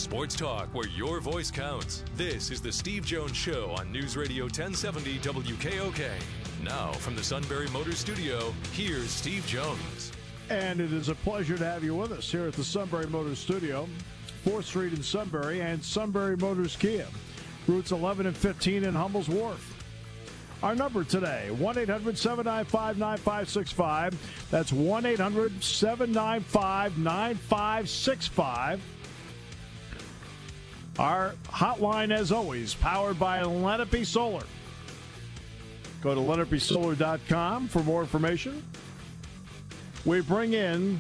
Sports talk where your voice counts. This is the Steve Jones Show on News Radio 1070 WKOK. Now, from the Sunbury Motors Studio, here's Steve Jones. And it is a pleasure to have you with us here at the Sunbury Motors Studio, 4th Street in Sunbury, and Sunbury Motors Kia, routes 11 and 15 in Hummel's Wharf. Our number today, 1-800-795-9565. That's 1-800-795-9565. Our hotline, as always, powered by Lenape Solar. Go to lenapesolar.com for more information. We bring in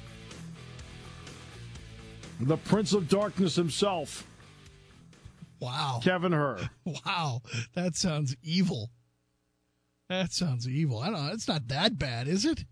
the Prince of Darkness himself. Wow. Kevin Hur. Wow. That sounds evil. That sounds evil. I don't know. It's not that bad, is it?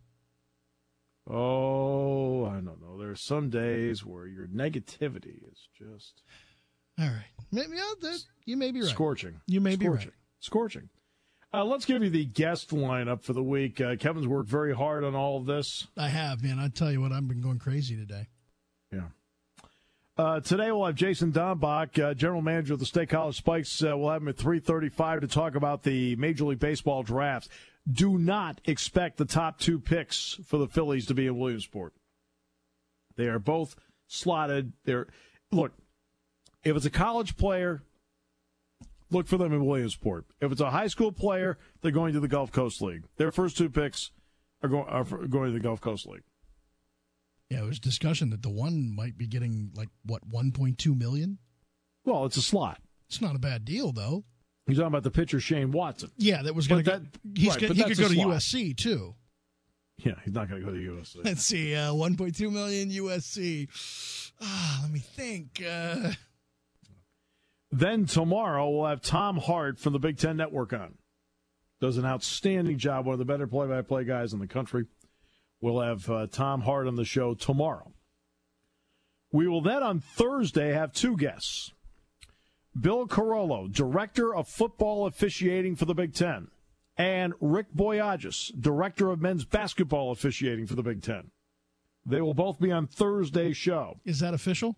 Oh, I don't know. There are some days where your negativity is just... All right. Maybe you may be right. Scorching. You may be right. Scorching. Let's give you the guest lineup for the week. Kevin's worked very hard on all of this. I have, man. I tell you what, I've been going crazy today. Yeah. Today we'll have Jason Dombach, general manager of the State College Spikes. We'll have him at 3:35 to talk about the Major League Baseball drafts. Do not expect the top two picks for the Phillies to be in Williamsport. They are both slotted. Look, if it's a college player, look for them in Williamsport. If it's a high school player, they're going to the Gulf Coast League. Their first two picks are going to the Gulf Coast League. Yeah, there was discussion that the one might be getting, $1.2 million? Well, it's a slot. It's not a bad deal, though. He's talking about the pitcher Shane Watson. Yeah, that was going to go. He could go to USC, too. Yeah, he's not going to go to USC. Let's see, 1.2 million USC. Let me think. Then tomorrow we'll have Tom Hart from the Big Ten Network on. Does an outstanding job, one of the better play-by-play guys in the country. We'll have Tom Hart on the show tomorrow. We will then on Thursday have two guests. Bill Carollo, Director of Football Officiating for the Big Ten, and Rick Boyages, Director of Men's Basketball Officiating for the Big Ten. They will both be on Thursday's show. Is that official?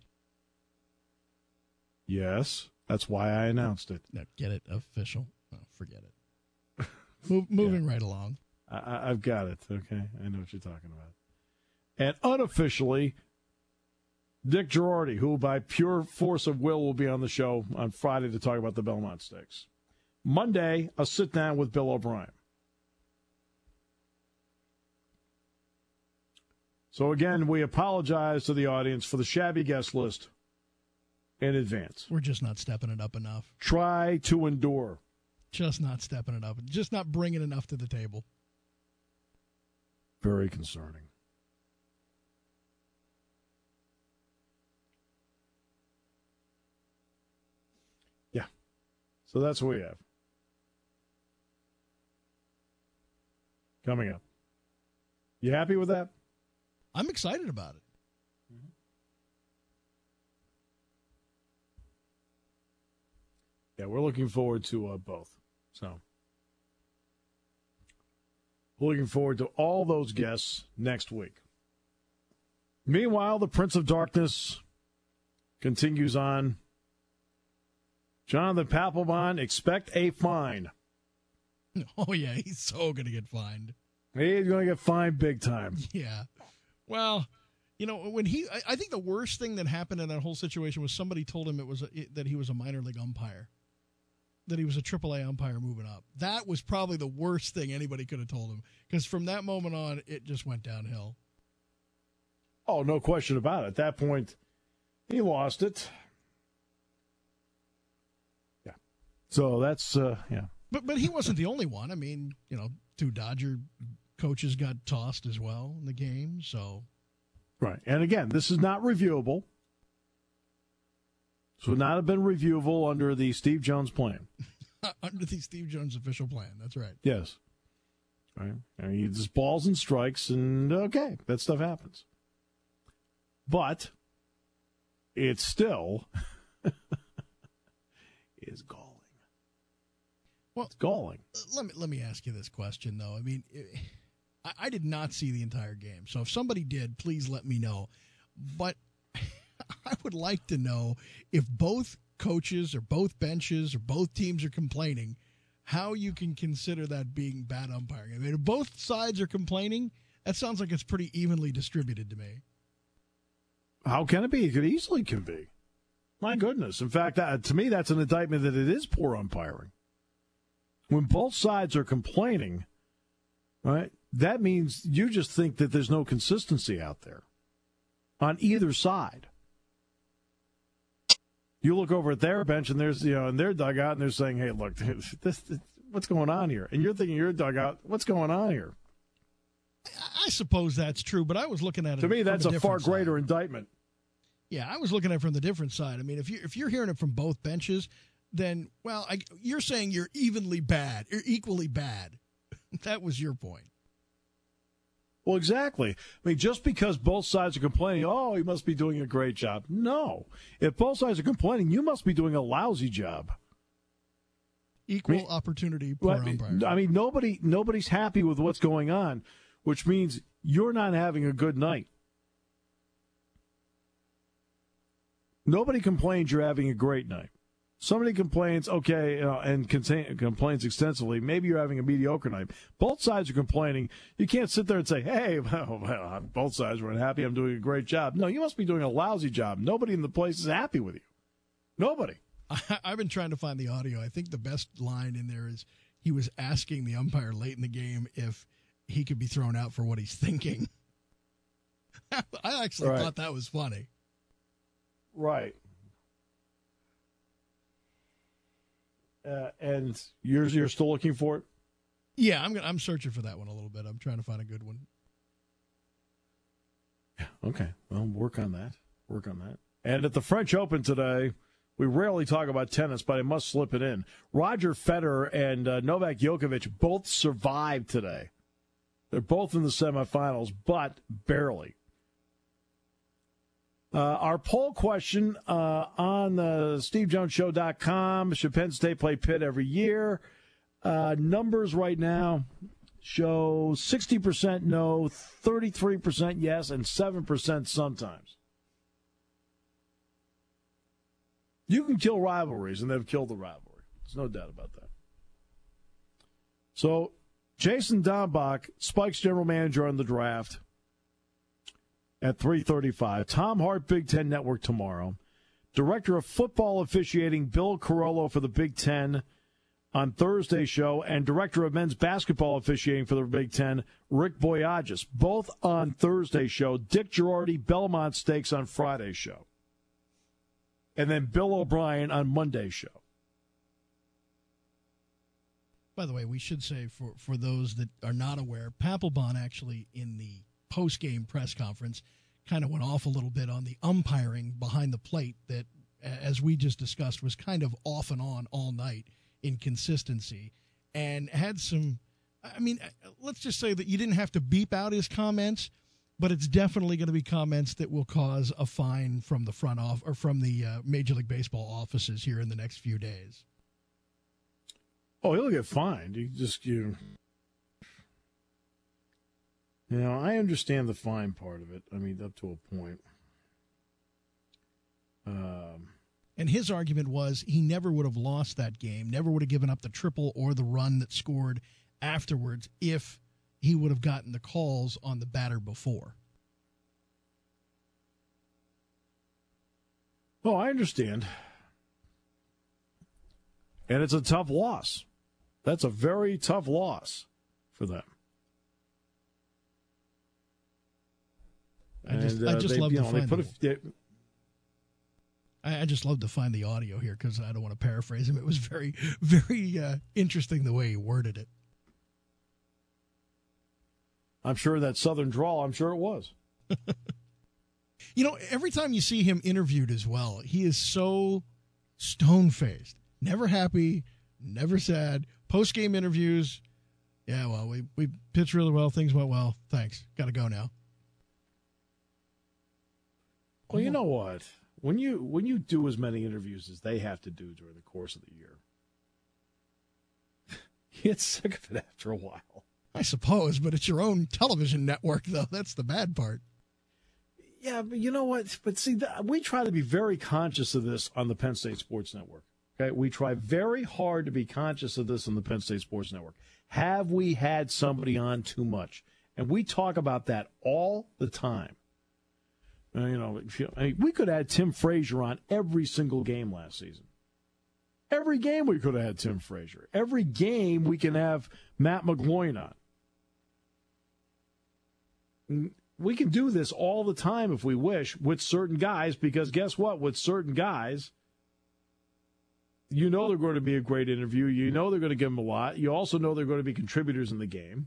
Yes. That's why I announced it. No, get it official. Oh, forget it. Moving right along. I've got it, okay? I know what you're talking about. And unofficially, Dick Girardi, who by pure force of will be on the show on Friday to talk about the Belmont Stakes. Monday, a sit-down with Bill O'Brien. So again, we apologize to the audience for the shabby guest list in advance. We're just not stepping it up enough. Try to endure. Just not stepping it up. Just not bringing enough to the table. Very concerning. Yeah. So that's what we have. Coming up. You happy with that? I'm excited about it. Yeah, we're looking forward to both. So, we're looking forward to all those guests next week. Meanwhile, the Prince of Darkness continues on. Jonathan Papelbon, expect a fine. Oh, yeah, he's so going to get fined. He's going to get fined big time. Yeah. Well, when I think the worst thing that happened in that whole situation was somebody told him that he was a minor league umpire. That he was a AAA umpire moving up. That was probably the worst thing anybody could have told him. Because from that moment on, it just went downhill. Oh, no question about it. At that point, he lost it. Yeah. So that's, yeah. But he wasn't the only one. I mean, two Dodger coaches got tossed as well in the game, so. Right. And again, this is not reviewable. This would not have been reviewable under the Steve Jones plan. Under the Steve Jones official plan. That's right. Yes. Right. I mean, it's just balls and strikes, and okay, that stuff happens. But it still is galling. Well, it's galling. Let me ask you this question, though. I mean, I did not see the entire game, so if somebody did, please let me know. But I I would like to know if both coaches or both benches or both teams are complaining, how you can consider that being bad umpiring. I mean, if both sides are complaining, that sounds like it's pretty evenly distributed to me. How can it be? It easily can be. My goodness. In fact, to me, that's an indictment that it is poor umpiring. When both sides are complaining, right, that means you just think that there's no consistency out there on either side. You look over at their bench and there's, in their dugout, and they're saying, hey, look, this what's going on here? And you're thinking your dugout, what's going on here? I suppose that's true, but I was looking at it. To me, that's a far greater indictment. Yeah, I was looking at it from the different side. I mean, if you're hearing it from both benches, then, well, you're saying you're evenly bad, you're equally bad. That was your point. Well, exactly. I mean, just because both sides are complaining, oh, he must be doing a great job. No. If both sides are complaining, you must be doing a lousy job. Equal opportunity for umpires. I mean, nobody's happy with what's going on, which means you're not having a good night. Nobody complains you're having a great night. Somebody complains, okay, and complains extensively, maybe you're having a mediocre night. Both sides are complaining. You can't sit there and say, hey, well, both sides were unhappy, I'm doing a great job. No, you must be doing a lousy job. Nobody in the place is happy with you. Nobody. I've been trying to find the audio. I think the best line in there is he was asking the umpire late in the game if he could be thrown out for what he's thinking. I actually thought that was funny. Right. And you're still looking for it? Yeah, I'm searching for that one a little bit. I'm trying to find a good one. Yeah, okay. Well, work on that. And at the French Open today, we rarely talk about tennis, but I must slip it in. Roger Federer and Novak Djokovic both survived today. They're both in the semifinals, but barely. Our poll question on SteveJonesShow.com, should Penn State play Pitt every year? Numbers right now show 60% no, 33% yes, and 7% sometimes. You can kill rivalries, and they've killed the rivalry. There's no doubt about that. So, Jason Dombach, Spike's general manager on the draft, at 3:35. Tom Hart, Big Ten Network tomorrow. Director of Football Officiating, Bill Carollo for the Big Ten on Thursday's show, and Director of Men's Basketball Officiating for the Big Ten, Rick Boyages, both on Thursday's show. Dick Girardi, Belmont Stakes on Friday's show. And then Bill O'Brien on Monday's show. By the way, we should say for those that are not aware, Papelbon actually in the post-game press conference kind of went off a little bit on the umpiring behind the plate that, as we just discussed, was kind of off and on all night in consistency, and had some, I mean, let's just say that you didn't have to beep out his comments, but it's definitely going to be comments that will cause a fine from the front off or from the Major League Baseball offices here in the next few days. Oh, he'll get fined. I understand the fine part of it. I mean, up to a point. And his argument was he never would have lost that game, never would have given up the triple or the run that scored afterwards if he would have gotten the calls on the batter before. Oh, I understand. And it's a tough loss. That's a very tough loss for them. I just love to find I just love to find the audio here because I don't want to paraphrase him. It was very, very interesting the way he worded it. I'm sure that Southern drawl, I'm sure it was. Every time you see him interviewed as well, he is so stone-faced. Never happy, never sad. Post-game interviews, yeah, well, we pitched really well. Things went well. Thanks. Got to go now. Well, you know what? When you do as many interviews as they have to do during the course of the year, you get sick of it after a while. I suppose, but it's your own television network, though. That's the bad part. Yeah, but you know what? But see, we try to be very conscious of this on the Penn State Sports Network. Okay, we try very hard to be conscious of this on the Penn State Sports Network. Have we had somebody on too much? And we talk about that all the time. We could have had Tim Frazier on every single game last season. Every game we could have had Tim Frazier. Every game we can have Matt McGloin on. We can do this all the time if we wish with certain guys, because guess what? With certain guys, you know they're going to be a great interview. You know they're going to give them a lot. You also know they're going to be contributors in the game.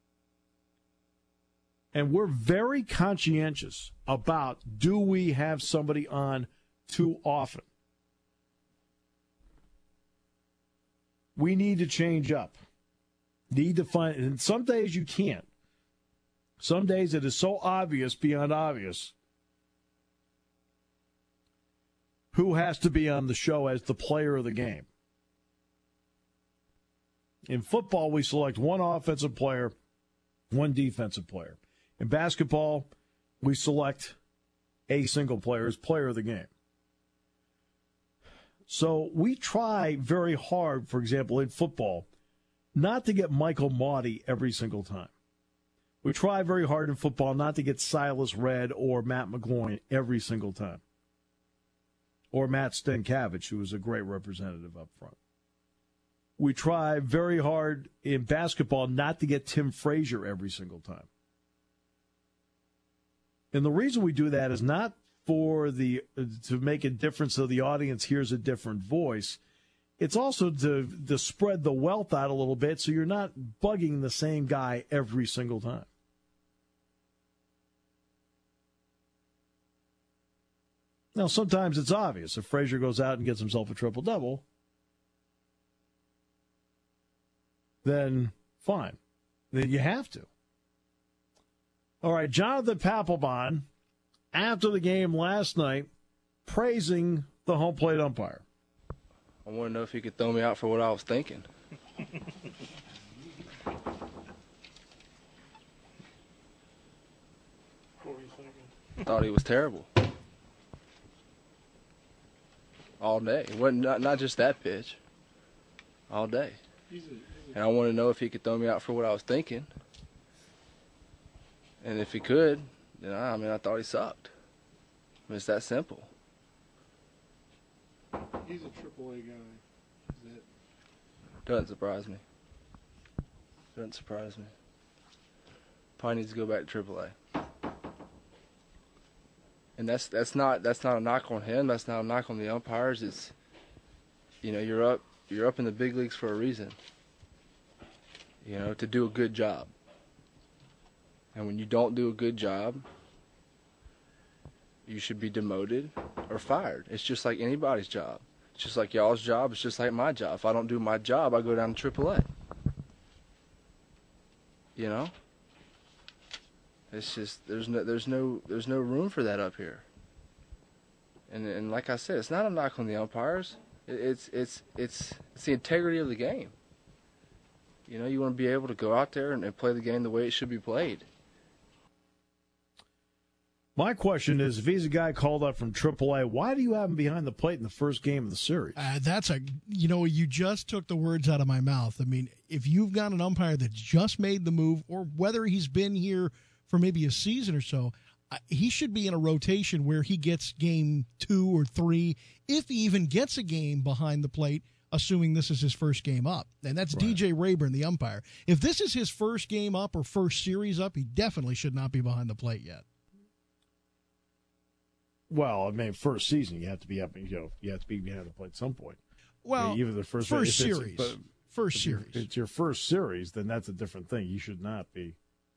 And we're very conscientious about, do we have somebody on too often? We need to change up. Need to find, and some days you can't. Some days it is so obvious beyond obvious who has to be on the show as the player of the game. In football, we select one offensive player, one defensive player. In basketball, we select a single player as player of the game. So we try very hard, for example, in football, not to get Michael Maudie every single time. We try very hard in football not to get Silas Redd or Matt McGloin every single time. Or Matt Stankiewicz, who is a great representative up front. We try very hard in basketball not to get Tim Frazier every single time. And the reason we do that is not for to make a difference so the audience hears a different voice. It's also to spread the wealth out a little bit so you're not bugging the same guy every single time. Now, sometimes it's obvious. If Frazier goes out and gets himself a triple-double, then fine. Then you have to. All right, Jonathan Papelbon, after the game last night, praising the home plate umpire. I want to know if he could throw me out for what I was thinking. What were you thinking? Thought he was terrible. All day. It wasn't not just that pitch. All day. And I want to know if he could throw me out for what I was thinking. And if he could, then I thought he sucked. It's that simple. He's a AAA guy. Doesn't surprise me. Doesn't surprise me. Probably needs to go back to AAA. And that's not a knock on him. That's not a knock on the umpires. It's, you're up in the big leagues for a reason. To do a good job. And when you don't do a good job, you should be demoted or fired. It's just like anybody's job. It's just like y'all's job. It's just like my job. If I don't do my job, I go down to AAA. It's just there's no room for that up here. And like I said, it's not a knock on the umpires. It's the integrity of the game. You want to be able to go out there and play the game the way it should be played. My question is, if he's a guy called up from AAA, why do you have him behind the plate in the first game of the series? You just took the words out of my mouth. I mean, if you've got an umpire that just made the move, or whether he's been here for maybe a season or so, he should be in a rotation where he gets game 2 or 3, if he even gets a game behind the plate, assuming this is his first game up. And that's right. DJ Rayburn, the umpire. If this is his first game up or first series up, he definitely should not be behind the plate yet. Well, first season, you have to be up. You have to be behind the plate at some point. Well, even the first series. First series. If it's your first series, then that's a different thing. You should not be.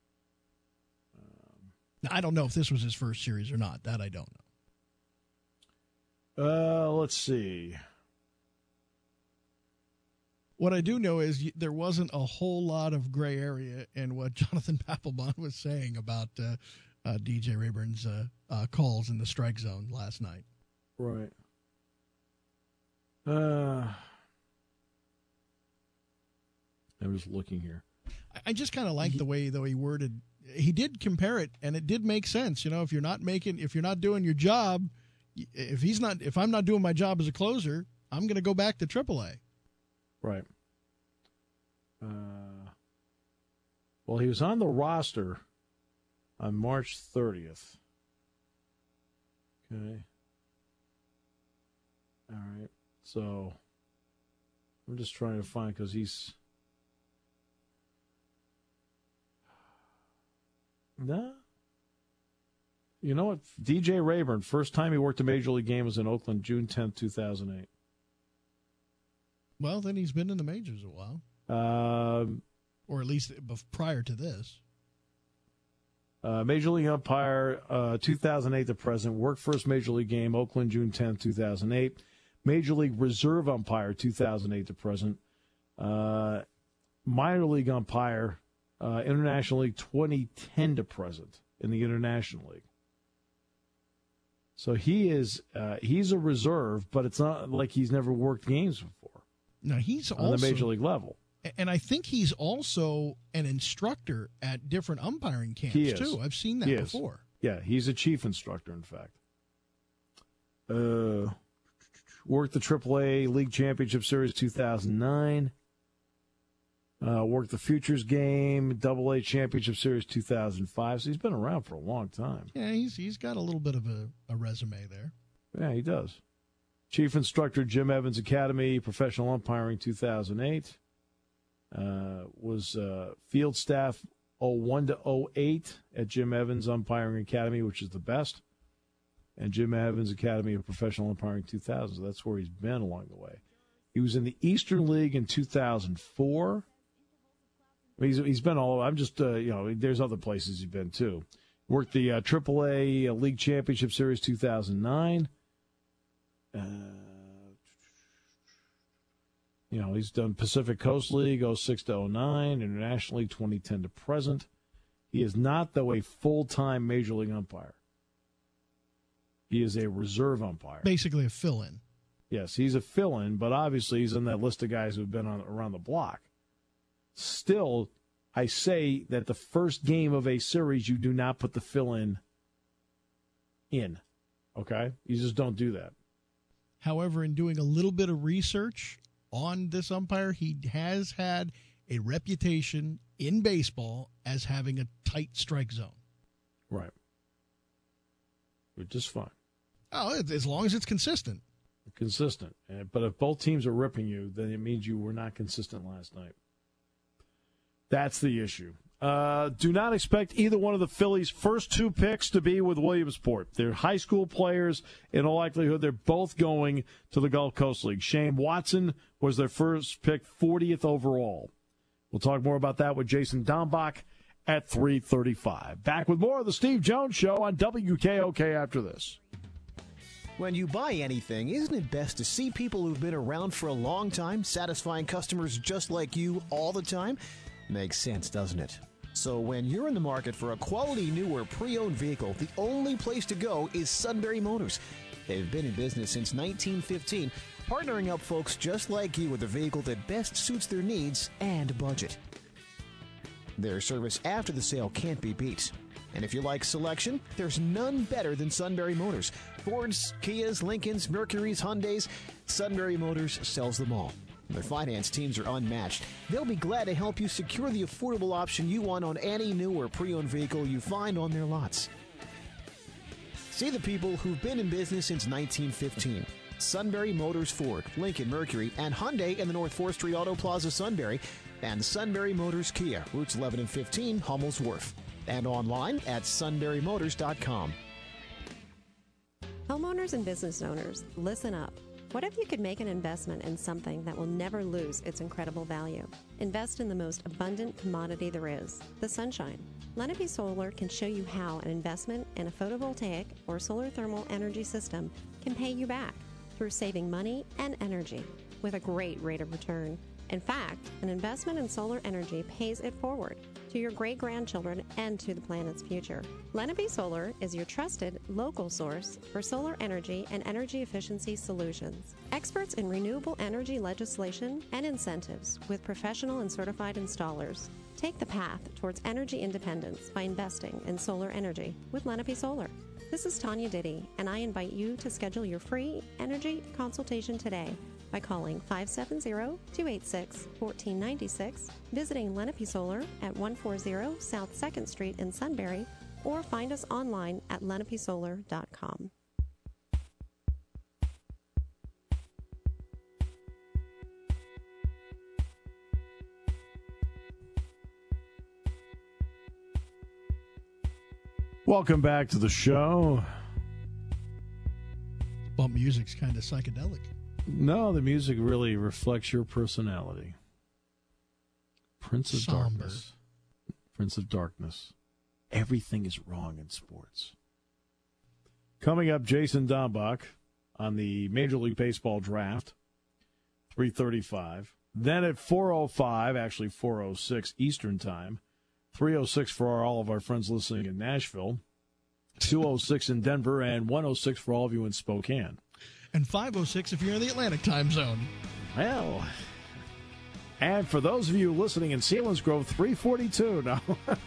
I don't know if this was his first series or not. That I don't know. Let's see. What I do know is there wasn't a whole lot of gray area in what Jonathan Papelbon was saying about DJ Rayburn's calls in the strike zone last night. Right. I'm just looking here. I just kind of like the way, though, he worded he did compare it, and it did make sense. If you're not doing your job, if I'm not doing my job as a closer, I'm going to go back to AAA. Right. Well, he was on the roster on March 30th. Okay. All right. So I'm just trying to find, because he's. No. You know what? DJ Rayburn, first time he worked a Major League game was in Oakland, June 10th, 2008. Well, then he's been in the majors a while. Or at least prior to this. Major League umpire, 2008 to present. Worked first Major League game, Oakland, June 10th, 2008. Major League reserve umpire, 2008 to present. Minor League umpire, International League, 2010 to present in the International League. So he's a reserve, but it's not like he's never worked games before. No, he's on the Major League level. And I think he's also an instructor at different umpiring camps, too. I've seen that before. Yeah, he's a chief instructor, in fact. Worked the AAA League Championship Series 2009. Worked the Futures Game, AA Championship Series 2005. So he's been around for a long time. Yeah, he's got a little bit of a resume there. Yeah, he does. Chief instructor, Jim Evans Academy, professional umpiring 2008. Was field staff 01 to 08 at Jim Evans Umpiring Academy, which is the best. And Jim Evans Academy of Professional Umpiring 2000. So that's where he's been along the way. He was in the Eastern League in 2004. He's been all over. I'm just, there's other places he's been too. Worked the AAA League Championship Series 2009. He's done Pacific Coast League 06 to 09, International League 2010 to present. He is not, though, a full-time Major League umpire. He is a reserve umpire. Basically a fill-in. Yes, he's a fill-in, but obviously he's on that list of guys who have been around the block. Still, I say that the first game of a series, you do not put the fill-in in. Okay? You just don't do that. However, in doing a little bit of research on this umpire, he has had a reputation in baseball as having a tight strike zone. Right. Which is fine. Oh, as long as it's consistent. Consistent. But if both teams are ripping you, then it means you were not consistent last night. That's the issue. Do not expect either one of the Phillies' first two picks to be with Williamsport. They're high school players. In all likelihood, they're both going to the Gulf Coast League. Shane Watson was their first pick, 40th overall. We'll talk more about that with Jason Dombach at 3:35. Back with more of the Steve Jones Show on WKOK after this. When you buy anything, isn't it best to see people who've been around for a long time, satisfying customers just like you all the time? Makes sense, doesn't it? So when you're in the market for a quality new or pre-owned vehicle, the only place to go is Sunbury Motors. They've been in business since 1915, partnering up folks just like you with a vehicle that best suits their needs and budget. Their service after the sale can't be beat. And if you like selection, there's none better than Sunbury Motors. Fords, Kias, Lincolns, Mercurys, Hyundais, Sunbury Motors sells them all. Their finance teams are unmatched. They'll be glad to help you secure the affordable option you want on any new or pre-owned vehicle you find on their lots. See the people who've been in business since 1915. Sunbury Motors Ford, Lincoln Mercury, and Hyundai in the North 4th Street Auto Plaza, Sunbury, and Sunbury Motors Kia, routes 11 and 15, Hummel's Wharf, and online at sunburymotors.com. Homeowners and business owners, listen up. What if you could make an investment in something that will never lose its incredible value? Invest in the most abundant commodity there is, the sunshine. Lenape Solar can show you how an investment in a photovoltaic or solar thermal energy system can pay you back through saving money and energy with a great rate of return. In fact, an investment in solar energy pays it forward to your great-grandchildren and to the planet's future. Lenape Solar is your trusted local source for solar energy and energy efficiency solutions. Experts in renewable energy legislation and incentives with professional and certified installers. Take the path towards energy independence by investing in solar energy with Lenape Solar. This is Tanya Diddy, and I invite you to schedule your free energy consultation today by calling 570-286-1496, visiting Lenape Solar at 140 South 2nd Street in Sunbury, or find us online at lenapesolar.com. Welcome back to the show. Bump music's kind of psychedelic. No, the music really reflects your personality. Prince of Somber. Darkness. Prince of Darkness. Everything is wrong in sports. Coming up, Jason Dombach on the Major League Baseball draft, 3:35. Then at 4:05, actually 4:06 Eastern Time, 3:06 for all of our friends listening in Nashville, 2:06 in Denver, and 1:06 for all of you in Spokane. And 5:06 if you're in the Atlantic time zone. Well, and for those of you listening in Selinsgrove, 3:42 now.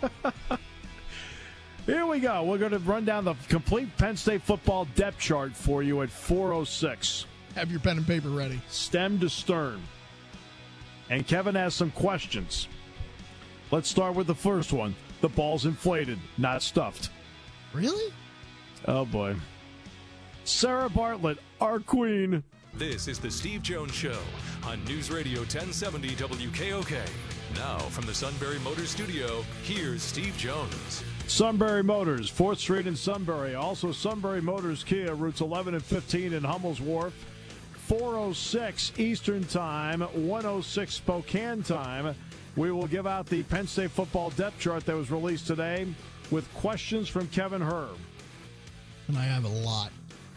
Here we go. We're going to run down the complete Penn State football depth chart for you at 4:06. Have your pen and paper ready. Stem to stern. And Kevin has some questions. Let's start with the first one. The ball's inflated, not stuffed. Really? Oh, boy. Sarah Bartlett, our queen. This is the Steve Jones Show on News Radio 1070 WKOK. Now from the Sunbury Motors Studio, here's Steve Jones. Sunbury Motors, 4th Street in Sunbury. Also Sunbury Motors Kia, routes 11 and 15 in Hummel's Wharf. 4:06 Eastern Time, 1:06 Spokane Time. We will give out the Penn State football depth chart that was released today with questions from Kevin Herb. And I have a lot.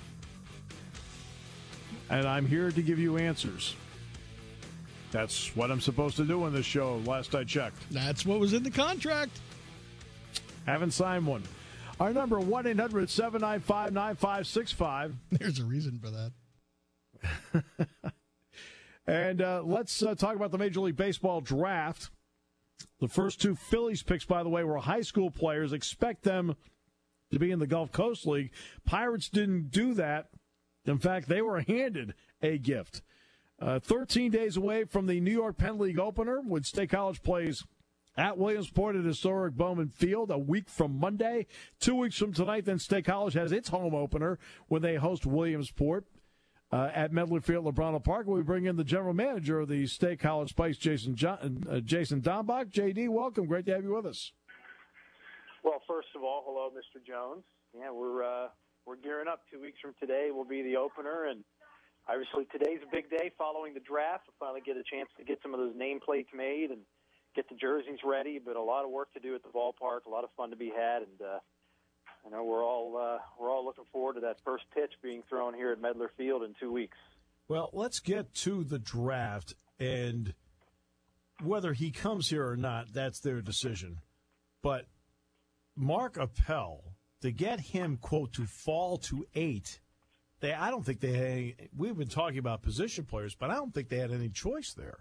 And I'm here to give you answers. That's what I'm supposed to do in this show, last I checked. That's what was in the contract. Haven't signed one. Our number, 1-800-795-9565. There's a reason for that. And let's talk about the Major League Baseball draft. The first two Phillies picks, by the way, were high school players. Expect them to be in the Gulf Coast League. Pirates didn't do that. In fact, they were handed a gift. 13 days away from the New York Penn League opener, when State College plays at Williamsport at historic Bowman Field a week from Monday. 2 weeks from tonight, then State College has its home opener when they host Williamsport at Medler Field, LeBron Park. We bring in the general manager of the State College Spikes, Jason Dombach. JD, welcome. Great to have you with us. Well, first of all, hello, Mr. Jones. Yeah, we're gearing up. 2 weeks from today will be the opener, and obviously today's a big day following the draft. We'll finally get a chance to get some of those nameplates made and get the jerseys ready, but a lot of work to do at the ballpark, a lot of fun to be had, and I know we're all looking forward to that first pitch being thrown here at Medler Field in 2 weeks. Well, let's get to the draft, and whether he comes here or not, that's their decision. But Mark Appel, to get him, quote, to fall to 8, I don't think they had, we've been talking about position players, but I don't think they had any choice there.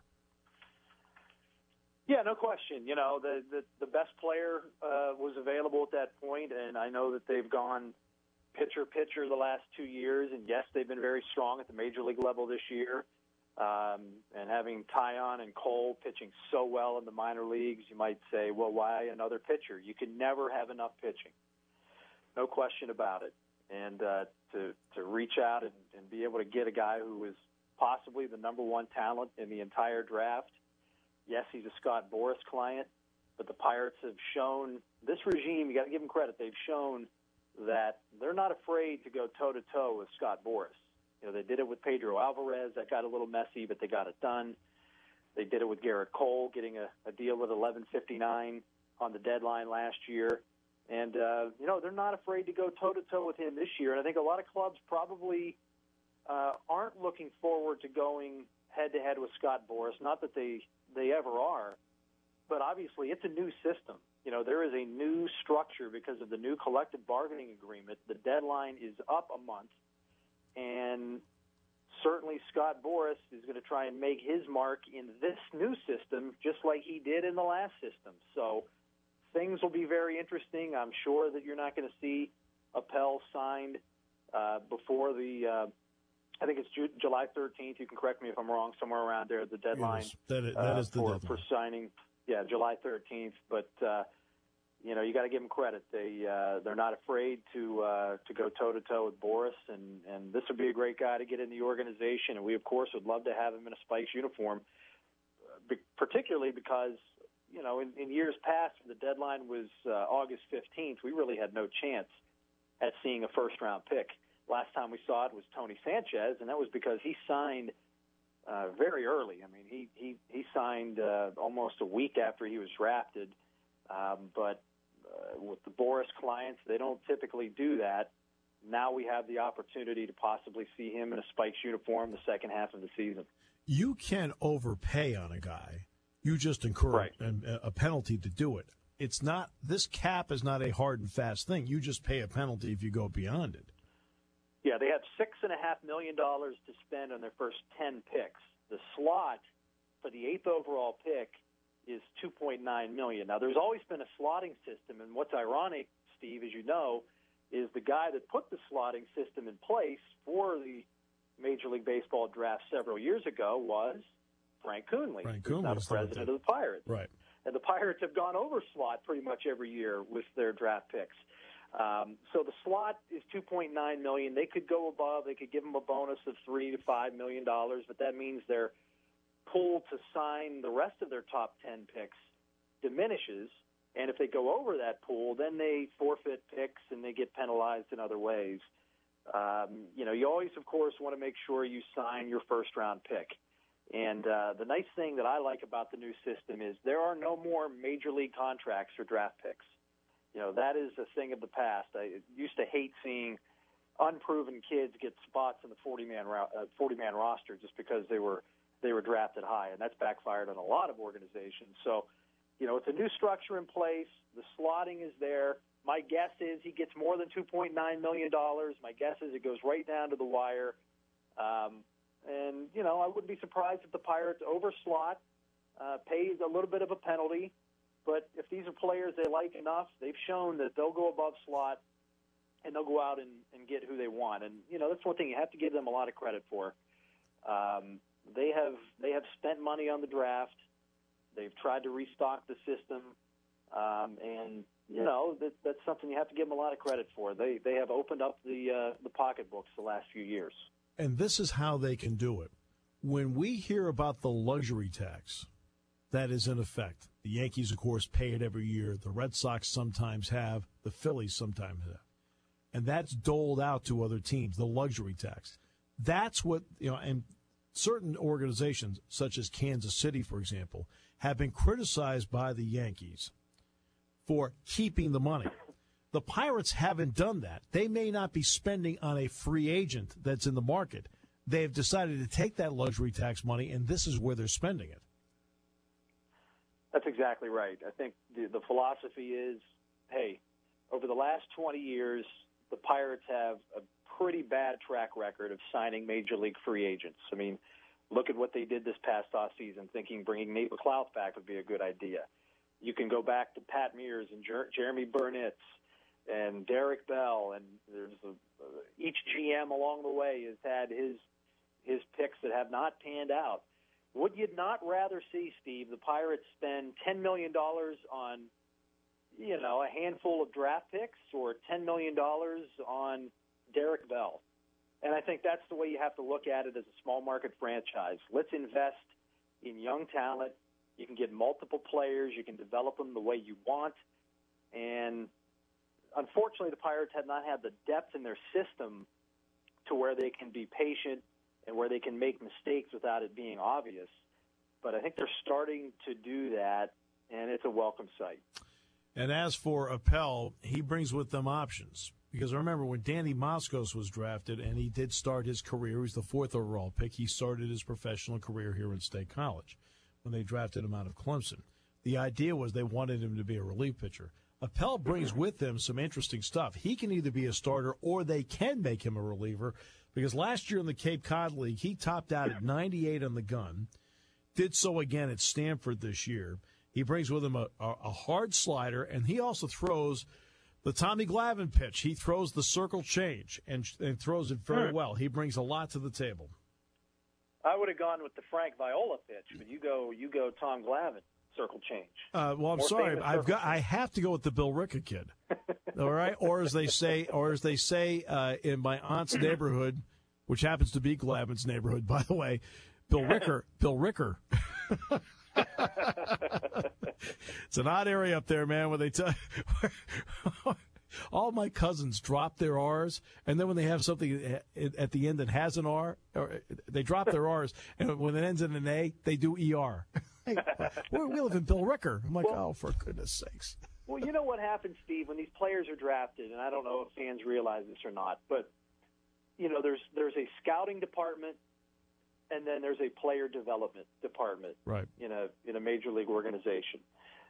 Yeah, no question. You know, the best player was available at that point, and I know that they've gone pitcher the last 2 years, and yes, they've been very strong at the major league level this year. And having Tyon and Cole pitching so well in the minor leagues, you might say, well, why another pitcher? You can never have enough pitching. No question about it. And to reach out and be able to get a guy who is possibly the number one talent in the entire draft. Yes, he's a Scott Boras client, but the Pirates have shown, this regime, you got to give them credit, they've shown that they're not afraid to go toe-to-toe with Scott Boras. You know, they did it with Pedro Alvarez. That got a little messy, but they got it done. They did it with Garrett Cole, getting a deal at $11.59 on the deadline last year. And, you know, they're not afraid to go toe-to-toe with him this year. And I think a lot of clubs probably aren't looking forward to going head-to-head with Scott Boras. Not that they ever are, but obviously it's a new system. You know, there is a new structure because of the new collective bargaining agreement. The deadline is up a month, and certainly Scott Boras is going to try and make his mark in this new system just like he did in the last system. So things will be very interesting. I'm sure that you're not going to see Appel signed before the I think it's July 13th. You can correct me if I'm wrong, somewhere around there, the deadline. Yes, that is the deadline. For signing. Yeah, July 13th. But, you got to give them credit. They're not afraid to go toe-to-toe with Boras, and this would be a great guy to get in the organization. And we, of course, would love to have him in a Spikes uniform, particularly because, in years past, when the deadline was August 15th, we really had no chance at seeing a first-round pick. Last time we saw it was Tony Sanchez, and that was because he signed very early. I mean, he signed almost a week after he was drafted. But with the Boras clients, they don't typically do that. Now we have the opportunity to possibly see him in a Spikes uniform the second half of the season. You can overpay on a guy. You just incur a penalty to do it. It's not, this cap is not a hard and fast thing. You just pay a penalty if you go beyond it. Yeah, they have $6.5 million to spend on their first 10 picks. The slot for the 8th overall pick is $2.9 million. Now, there's always been a slotting system, and what's ironic, Steve, as you know, is the guy that put the slotting system in place for the Major League Baseball draft several years ago was Frank Coonley, who's now the president of the Pirates. Right. And the Pirates have gone over slot pretty much every year with their draft picks. So the slot is $2.9 million. They could go above. They could give them a bonus of $3 to $5 million, but that means their pool to sign the rest of their top 10 picks diminishes. And if they go over that pool, then they forfeit picks and they get penalized in other ways. You always, of course, want to make sure you sign your first-round pick. And the nice thing that I like about the new system is there are no more major league contracts for draft picks. That is a thing of the past. I used to hate seeing unproven kids get spots in the 40-man roster just because they were drafted high, and that's backfired on a lot of organizations. So, it's a new structure in place. The slotting is there. My guess is he gets more than $2.9 million. My guess is it goes right down to the wire. I wouldn't be surprised if the Pirates overslot, pays a little bit of a penalty. But if these are players they like enough, they've shown that they'll go above slot and they'll go out and get who they want. And, that's one thing you have to give them a lot of credit for. They have spent money on the draft. They've tried to restock the system. That's something you have to give them a lot of credit for. They have opened up the pocketbooks the last few years. And this is how they can do it. When we hear about the luxury tax that is in effect, the Yankees, of course, pay it every year. The Red Sox sometimes have. The Phillies sometimes have. And that's doled out to other teams, the luxury tax. That's what, and certain organizations, such as Kansas City, for example, have been criticized by the Yankees for keeping the money. The Pirates haven't done that. They may not be spending on a free agent that's in the market. They have decided to take that luxury tax money, and this is where they're spending it. That's exactly right. I think the philosophy is, hey, over the last 20 years, the Pirates have a pretty bad track record of signing major league free agents. I mean, look at what they did this past offseason, thinking bringing Nate McLouth back would be a good idea. You can go back to Pat Mears and Jeremy Burnitz and Derek Bell, and there's each GM along the way has had his picks that have not panned out. Would you not rather see, Steve, the Pirates spend $10 million on, a handful of draft picks or $10 million on Derek Bell? And I think that's the way you have to look at it as a small market franchise. Let's invest in young talent. You can get multiple players. You can develop them the way you want. And unfortunately, the Pirates have not had the depth in their system to where they can be patient and where they can make mistakes without it being obvious. But I think they're starting to do that, and it's a welcome sight. And as for Appel, he brings with them options. Because I remember when Danny Moskos was drafted, and he did start his career, he was the 4th overall pick, he started his professional career here at State College when they drafted him out of Clemson. The idea was they wanted him to be a relief pitcher. Appel brings with him some interesting stuff. He can either be a starter or they can make him a reliever Because last year in the Cape Cod League, he topped out at 98 on the gun, did so again at Stanford this year. He brings with him a hard slider, and he also throws the Tommy Glavine pitch. He throws the circle change and throws it very well. He brings a lot to the table. I would have gone with the Frank Viola pitch, but you go Tom Glavine circle change. Well, I'm sorry, I have to go with the Bill Ricka kid. All right, or as they say in my aunt's neighborhood, which happens to be Glavine's neighborhood, by the way, Bill Ricker. It's an odd area up there, man, where they tell all my cousins drop their R's, and then when they have something at the end that has an R, or they drop their R's, and when it ends in an A, they do ER. Hey, we live in Bill Ricker. I'm like, oh, for goodness sakes. Well, you know what happens, Steve, when these players are drafted, and I don't know if fans realize this or not, but you know, there's a scouting department, and then there's a player development department, right? In a major league organization.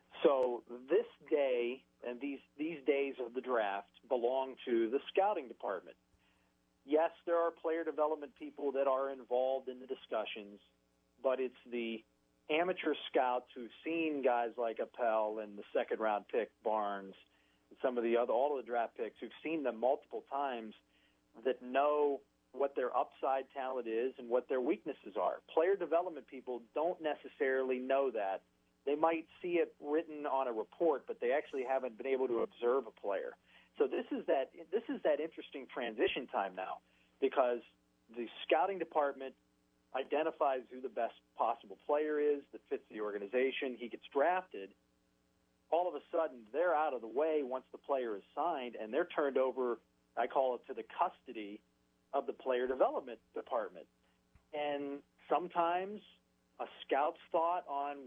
So this day and these days of the draft belong to the scouting department. Yes, there are player development people that are involved in the discussions, but it's the amateur scouts who've seen guys like Appel and the second-round pick Barnes, and all of the draft picks who've seen them multiple times, that know what their upside talent is and what their weaknesses are. Player development people don't necessarily know that. They might see it written on a report, but they actually haven't been able to observe a player. So this is that interesting transition time now, because the scouting department identifies who the best possible player is that fits the organization. He gets drafted. All of a sudden, they're out of the way once the player is signed, and they're turned over, I call it, to the custody of the player development department. And sometimes a scout's thought on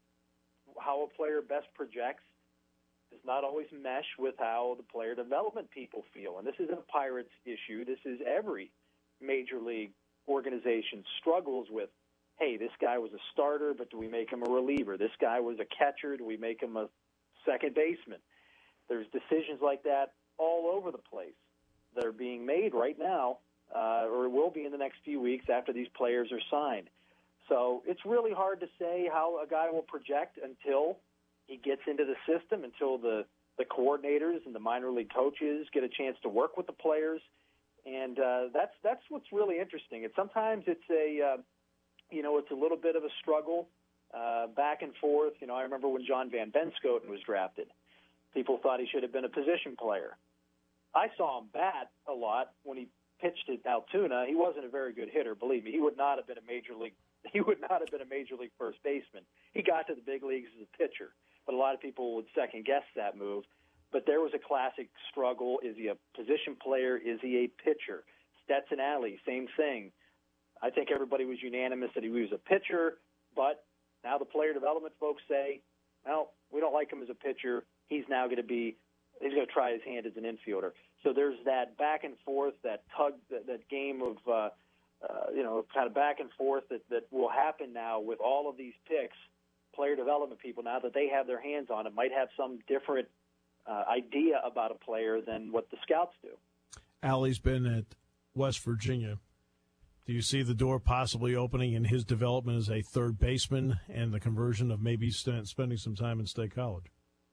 how a player best projects does not always mesh with how the player development people feel. And this isn't a Pirates issue. This is every major league organization struggles with, hey, this guy was a starter, but do we make him a reliever? This guy was a catcher, do we make him a second baseman? There's decisions like that all over the place that are being made right now, or will be in the next few weeks after these players are signed. So it's really hard to say how a guy will project until he gets into the system, until the coordinators and the minor league coaches get a chance to work with the players. And that's what's really interesting. And sometimes it's it's a little bit of a struggle back and forth. You know, I remember when John Van Benscoten was drafted. People thought he should have been a position player. I saw him bat a lot when he pitched at Altoona. He wasn't a very good hitter, believe me. He would not have been a major league first baseman. He got to the big leagues as a pitcher, but a lot of people would second guess that move. But there was a classic struggle. Is he a position player? Is he a pitcher? Stetson Alley, same thing. I think everybody was unanimous that he was a pitcher, but now the player development folks say, well, we don't like him as a pitcher. He's going to try his hand as an infielder. So there's that back and forth, that tug, that game of, kind of back and forth that will happen now with all of these picks. Player development people, now that they have their hands on it, might have some different idea about a player than what the scouts do. Allie's been at West Virginia. Do you see the door possibly opening in his development as a third baseman and the conversion of maybe spending some time in State College?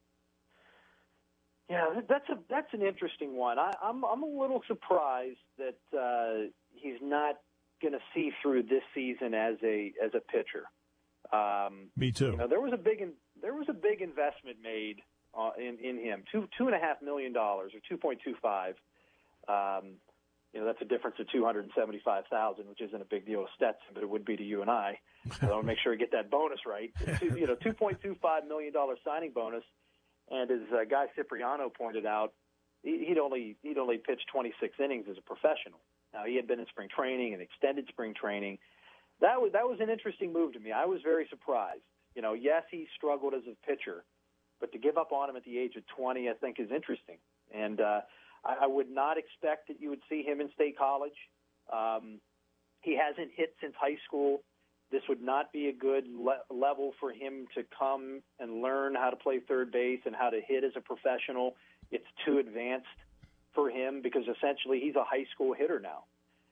Yeah, that's an interesting one. I'm a little surprised that he's not going to see through this season as a pitcher. Me too. You know, there was a big investment made in him, $2.5 million or 2.25. That's a difference of $275,000, which isn't a big deal to Stetson, but it would be to you and I. So I want to make sure we get that bonus right. $2.25 million signing bonus, and as Guy Cipriano pointed out, he'd only pitched 26 innings as a professional. Now he had been in spring training and extended spring training. That was an interesting move to me. I was very surprised. Yes, he struggled as a pitcher, but to give up on him at the age of 20, I think, is interesting. And I would not expect that you would see him in State College. He hasn't hit since high school. This would not be a good level for him to come and learn how to play third base and how to hit as a professional. It's too advanced for him because essentially he's a high school hitter now.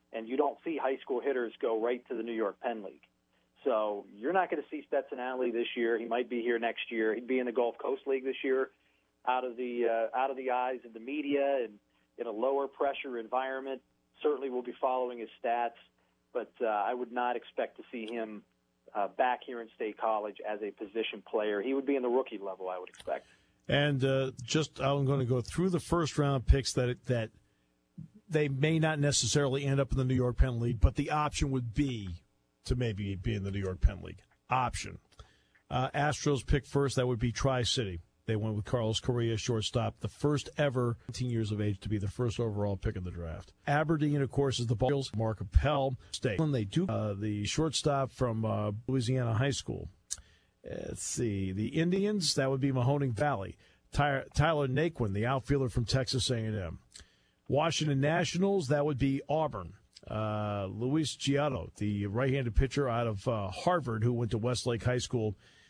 and you don't see high school hitters go right to the New York Penn League. So you're not going to see Stetson Alley this year. He might be here next year. He'd be in the Gulf Coast League this year, out of the eyes of the media and in a lower pressure environment. Certainly will be following his stats, but I would not expect to see him back here in State College as a position player. He would be in the rookie level, I would expect. And I'm going to go through the first-round picks that they may not necessarily end up in the New York Penn League, but the option would be to maybe be in the New York Penn League. Option. Astros pick first. That would be Tri-City. They went with Carlos Correa, shortstop, the first ever 19 years of age to be the first overall pick in the draft. Aberdeen, of course, is the Balls. Mark Appel. State. They do the shortstop from Louisiana High School. Let's see. The Indians, that would be Mahoning Valley. Tyler Naquin, the outfielder from Texas A&M. Washington Nationals, that would be Auburn. Luis Giotto, the right-handed pitcher out of Harvard, who went to Westlake High School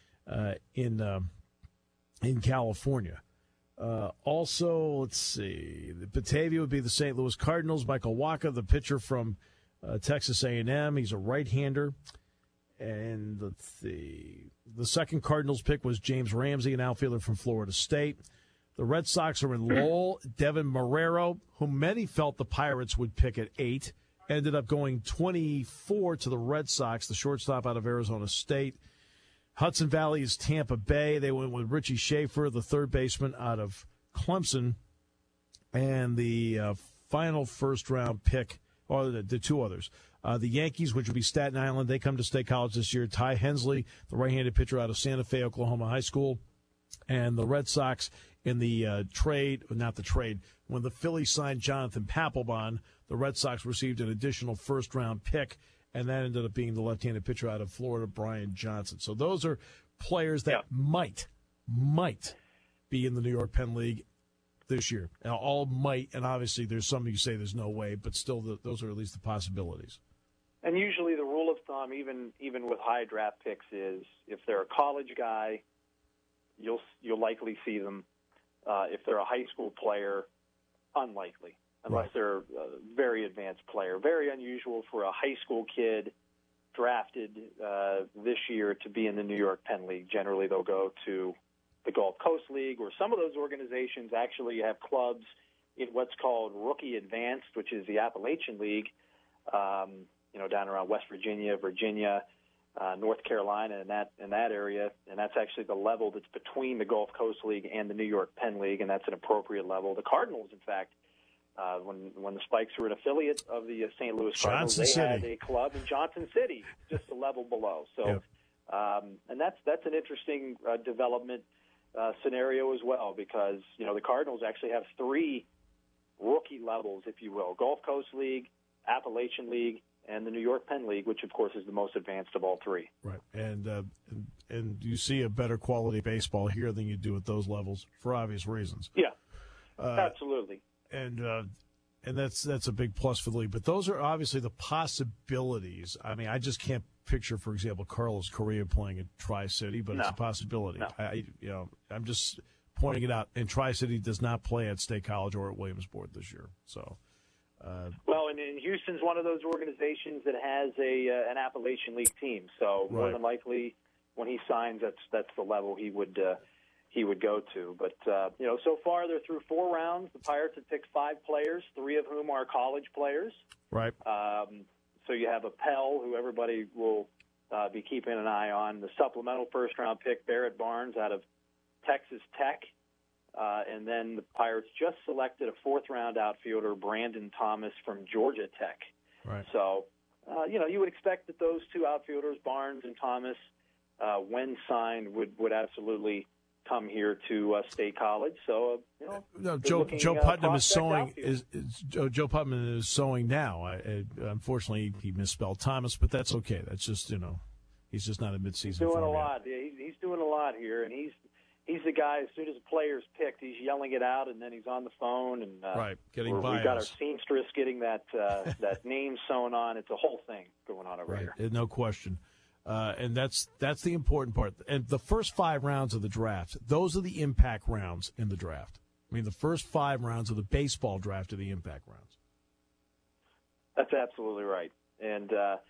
in California. Also, let's see, the Batavia would be the St. Louis Cardinals. Michael Wacha, the pitcher from Texas A&M. He's a right-hander. And let's see, the second Cardinals pick was James Ramsey, an outfielder from Florida State. The Red Sox are in Lowell. Devin Marrero, whom many felt the Pirates would pick at 8, ended up going 24 to the Red Sox, the shortstop out of Arizona State. Hudson Valley is Tampa Bay. They went with Richie Schaefer, the third baseman out of Clemson. And the final first-round pick, or the two others, the Yankees, which would be Staten Island, they come to State College this year. Ty Hensley, the right-handed pitcher out of Santa Fe, Oklahoma High School. And the Red Sox in the when the Phillies signed Jonathan Papelbon, the Red Sox received an additional first-round pick, and that ended up being the left-handed pitcher out of Florida, Brian Johnson. So those are players that might be in the New York Penn League this year. Now, all might, and obviously there's some you say there's no way, but still those are at least the possibilities. And usually the rule of thumb, even with high draft picks, is if they're a college guy, you'll likely see them. If they're a high school player, unlikely, unless they're a very advanced player. Very unusual for a high school kid drafted this year to be in the New York Penn League. Generally, they'll go to the Gulf Coast League, or some of those organizations actually have clubs in what's called Rookie Advanced, which is the Appalachian League, down around West Virginia, North Carolina, in that area, and that's actually the level that's between the Gulf Coast League and the New York Penn League, and that's an appropriate level. The Cardinals, in fact, when the Spikes were an affiliate of the St. Louis Cardinals, they had a club in Johnson City, just a level below. So, and that's an interesting development scenario as well, because the Cardinals actually have 3 rookie levels, if you will: Gulf Coast League, Appalachian League, and the New York Penn League, which, of course, is the most advanced of all 3. Right, and you see a better quality baseball here than you do at those levels for obvious reasons. Yeah, absolutely. And that's a big plus for the league. But those are obviously the possibilities. I mean, I just can't picture, for example, Carlos Correa playing at Tri-City, but it's a possibility. No. I'm just pointing it out. And Tri-City does not play at State College or at Williamsport this year, so. Well, and Houston's one of those organizations that has an Appalachian League team. So more than likely, when he signs, that's the level he would go to. But so far they're through 4 rounds. The Pirates have picked 5 players, 3 of whom are college players. Right. So you have Appel, who everybody will be keeping an eye on. The supplemental first-round pick, Barrett Barnes, out of Texas Tech. And then the Pirates just selected a 4th-round outfielder, Brandon Thomas, from Georgia Tech. Right. So, you would expect that those 2 outfielders, Barnes and Thomas, when signed, would absolutely come here to State College. So, Joe Putnam is sowing. Joe Putnam is sowing now. Unfortunately, he misspelled Thomas, but that's okay. That's just he's just not a midseason. He's doing a lot. He's doing a lot here, and he's the guy. As soon as a player's picked, he's yelling it out, and then he's on the phone and getting we've got our seamstress getting that name sewn on. It's a whole thing going on over here. No question. And that's the important part. And the first 5 rounds of the draft, those are the impact rounds in the draft. I mean, the first 5 rounds of the baseball draft are the impact rounds. That's absolutely right. And,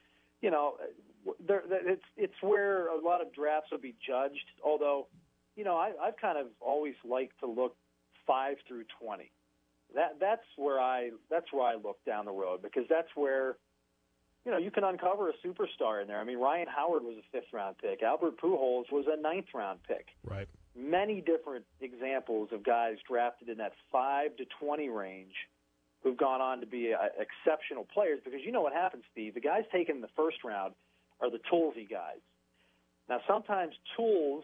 it's where a lot of drafts will be judged, although, I've kind of always liked to look 5 through 20. That's where I look down the road, because that's where, you can uncover a superstar in there. I mean, Ryan Howard was a 5th-round pick. Albert Pujols was a 9th-round pick. Right. Many different examples of guys drafted in that 5 to 20 range who've gone on to be exceptional players, because you know what happens, Steve. The guys taken in the 1st round are the toolsy guys. Now, sometimes tools,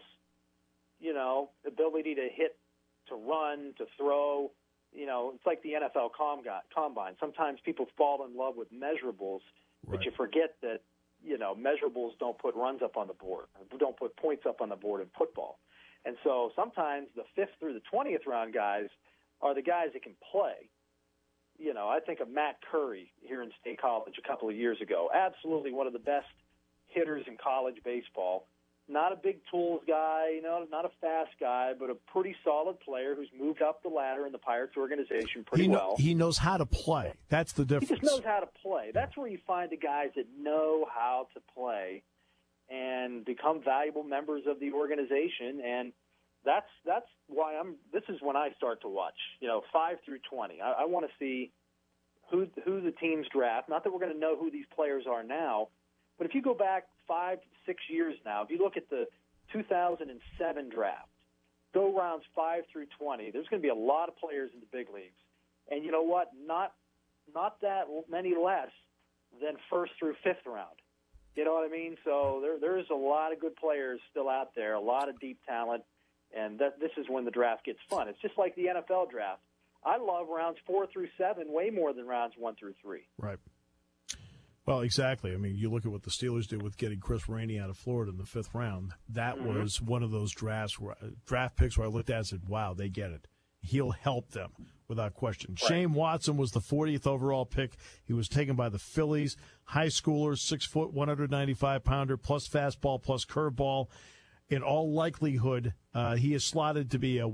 ability to hit, to run, to throw, it's like the NFL combine. Sometimes people fall in love with measurables, right. But you forget that, measurables don't put runs up on the board, don't put points up on the board in football. And so sometimes the 5th through the 20th round guys are the guys that can play. I think of Matt Curry here in State College a couple of years ago. Absolutely one of the best hitters in college baseball. Not a big tools guy, not a fast guy, but a pretty solid player who's moved up the ladder in the Pirates organization pretty well. He knows how to play. That's the difference. He just knows how to play. That's where you find the guys that know how to play and become valuable members of the organization. And that's why this is when I start to watch, 5 through 20. I want to see who the teams draft. Not that we're going to know who these players are now, but if you go back 5 to 6 years now, if you look at the 2007 draft, go rounds 5 through 20, there's going to be a lot of players in the big leagues. And you know what? Not that many less than 1st through 5th round. You know what I mean? So there's a lot of good players still out there, a lot of deep talent, and this is when the draft gets fun. It's just like the NFL draft. I love rounds 4 through 7 way more than rounds 1 through 3. Right. Well, exactly. I mean, you look at what the Steelers did with getting Chris Rainey out of Florida in the 5th round. That was one of those draft picks where I looked at it and said, wow, they get it. He'll help them without question. Right. Shane Watson was the 40th overall pick. He was taken by the Phillies. High schooler, 6 foot, 195-pounder, plus fastball, plus curveball. In all likelihood, he is slotted to be a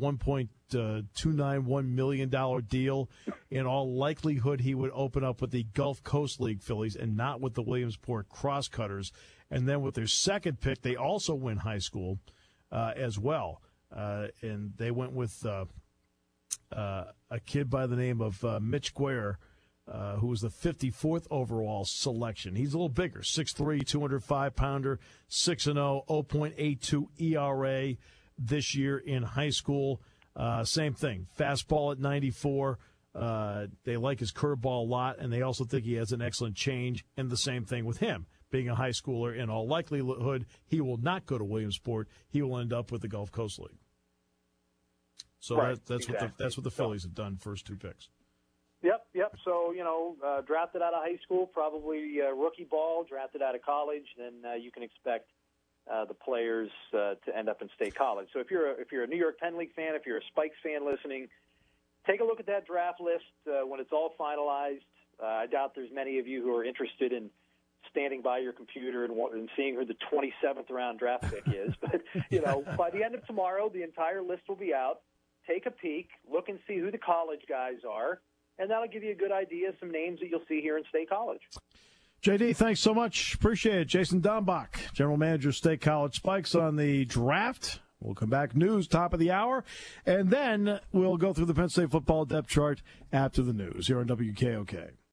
$1.291 million deal. In all likelihood, he would open up with the Gulf Coast League Phillies and not with the Williamsport Crosscutters. And then with their second pick, they also win high school as well. And they went with a kid by the name of Mitch Guerre, who was the 54th overall selection. He's a little bigger, 6'3", 205-pounder, 6-0, 0.82 ERA this year in high school. Same thing, fastball at 94. They like his curveball a lot, and they also think he has an excellent change. And the same thing with him. Being a high schooler, in all likelihood, he will not go to Williamsport. He will end up with the Gulf Coast League. So right, that's what the Phillies have done, first 2 picks. Yep. So, drafted out of high school, probably rookie ball, drafted out of college, then you can expect the players to end up in State College. So if you're a New York Penn League fan, if you're a Spikes fan listening, take a look at that draft list when it's all finalized. I doubt there's many of you who are interested in standing by your computer and seeing who the 27th round draft pick is. But, by the end of tomorrow, the entire list will be out. Take a peek, look and see who the college guys are, and that'll give you a good idea of some names that you'll see here in State College. JD, thanks so much. Appreciate it. Jason Dombach, General Manager, State College Spikes, on the draft. We'll come back, news, top of the hour, and then we'll go through the Penn State football depth chart after the news here on WKOK.